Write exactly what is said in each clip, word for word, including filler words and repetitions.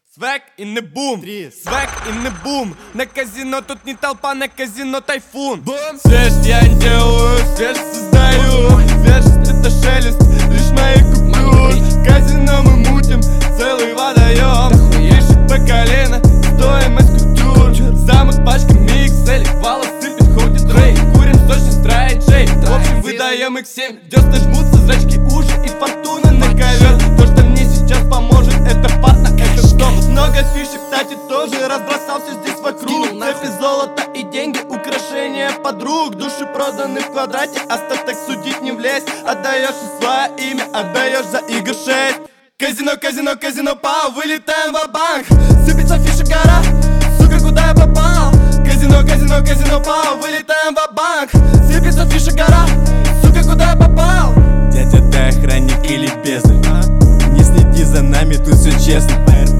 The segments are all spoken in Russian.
Свек и не бум, Три. свек и не бум. На казино тут не толпа, на казино тайфун. Свежесть я не делаю, свежесть создаю. Свежесть это шелест, лишь мои купюры. Казино мы мутим, целый водоем. Пишет по колено, стоимость культур. Замок пачками икс эль, волосы подходит Рэй. Курим с точно страй Джей. В общем выдаем икс семь, десны жмутся, зрачки уши и фортуна на ковер. То, что мне сейчас поможет, это пата, это что? Много фишек, кстати, тоже разбросался здесь вокруг. Цепи, золото и деньги, украшения подруг. Души проданы в квадрате, остаток судить не влезь. Отдаешь свое имя, отдаешь за игр шесть. Казино, казино, казино, пау, вылетаем ва-банк. Сыпется фишек гора, сука, куда я попал? Казино, казино, казино, пау, вылетаем ва-банк. Сыпется фишек гора, сука, куда я попал? Дядя, ты охранник или бездарь? Не следи за нами, тут все честно.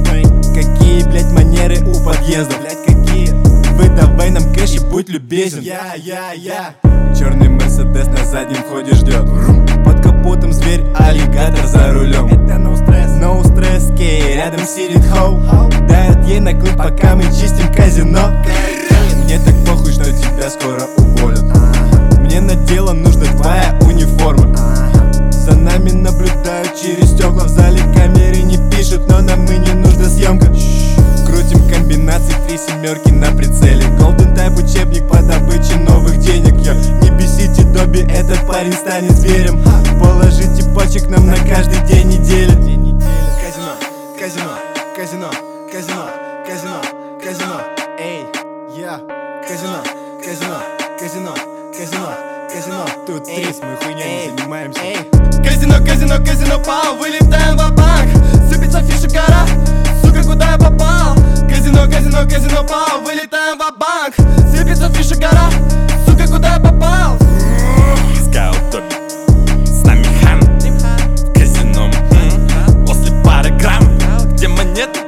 Какие, блять, манеры у подъезда? Блять, какие? Выдавай нам кэш и будь любезен. Я, я, я. Черный мерседес на заднем ходе ждет. Под капотом зверь, аллигатор за рулем. Это no stress, no stress, кей, рядом сидит хоу. Дает ей на клык, пока мы чистим казино. Мне так похуй, что тебя скоро уволят. Мне на дело нужна твоя униформа. За нами наблюдают через стекла. В зале камеры не пишут, но нам и не нужна съемка. Крутим комбинации, три семерки на прицеле. Golden Type учебник по добыче новых денег. Я не бесите Добби, этот парень станет зверем. Положите почек нам на каждый день недели. Казино, казино, казино, казино, казино, казино. Эй, я, казино, казино, казино, казино, казино. Тут стресс, мы хуйня не занимаемся. Казино, казино, казино, пау, вылетаем ва-банк. Сыпется фишек гора, сука, куда я попал? Казино, казино, казино, пау, вылетаем ва-банк. Сыпется фишек гора, сука, куда я попал? Скаут Добби, с нами хан. В казино, м-м, после пары грамм. Где монеты?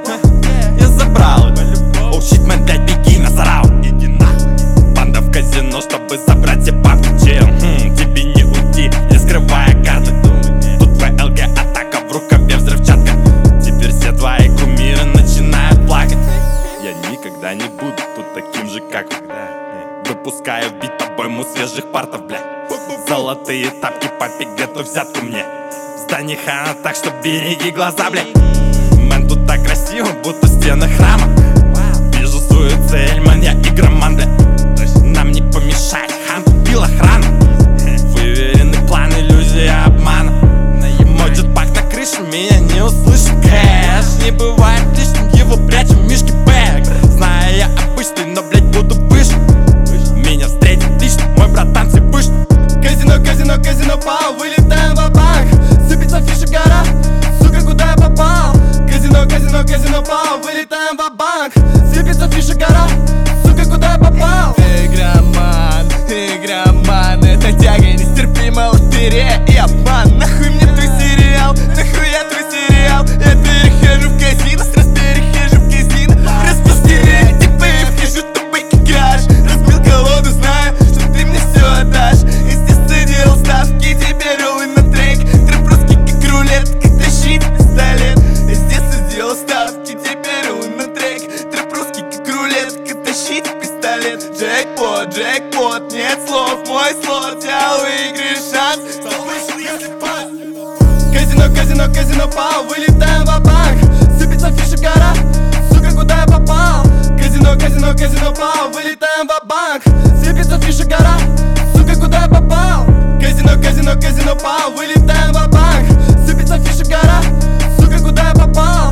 Я забрал их. Оу, щит, мэн, блядь, беги, насрал. Иди нахуй. Банда в казино, чтобы забрать все бабки. Чел, хм, тебе не уйти, не скрывая карты. Тут твоя эл гэ атака, в рукаве взрывчатка. Теперь все твои кумиры начинают плакать. Я никогда не буду тут таким же, как вы. Выпускаю бит обойму свежих партов, блядь. Золотые тапки, папик, готовь взятку мне. В здании хана, так что береги глаза, блядь. Мэн, тут так красиво, будто стены храма. Вижу свою цель, мэн, я игроман, блядь. Нам не помешать, хан купил охрану. Выверенный план, иллюзия обмана. Мой джетпак на крыше, меня не услышит. Кэш не бывает лишним, его прячем в мишке бэг. Знаю, я обычный, но, блядь, буду выше. Меня встретит лично мой братан Цепыш. Казино, казино, казино, пау, вылетаем ва-банк. Сыпется фишек гора, сука, куда я попал? Казино, казино, казино, пау, вылетаем ва-банк. Сыпется фишек гора, сука, куда я попал? Игроман, игроман, это тяга нестерпима, лотерея и обман. Нахуй мне твой сериал, нахуя твой сериал? Я перехожу в казино, сразу перехожу в казино. Распустили эти бэйб, хожу тупой как гараж. Разбил колоду, знаю, что ты мне все отдашь. Естественно, делал ставки, теперь роллы на трек. Трэп русский как рулетка, тащить пистолет. Естественно, делал ставки, теперь роллы на трек. Трэп русский как рулетка, тащить пистолет. Джекпот, джекпот, нет слов, мой слот. Я выиграю шанс, что вышел, если пас. Казино, казино, казино, пау, вылетаем ва-банк. Сыпется фишек гора, сука, куда я попал? Казино, казино, казино, пау, вылетаем ва-банк. Сыпется фишек гора, сука, куда я попал? Казино, казино, казино, пау, вылетаем ва-банк. Сыпется фишек гора, сука, куда я попал?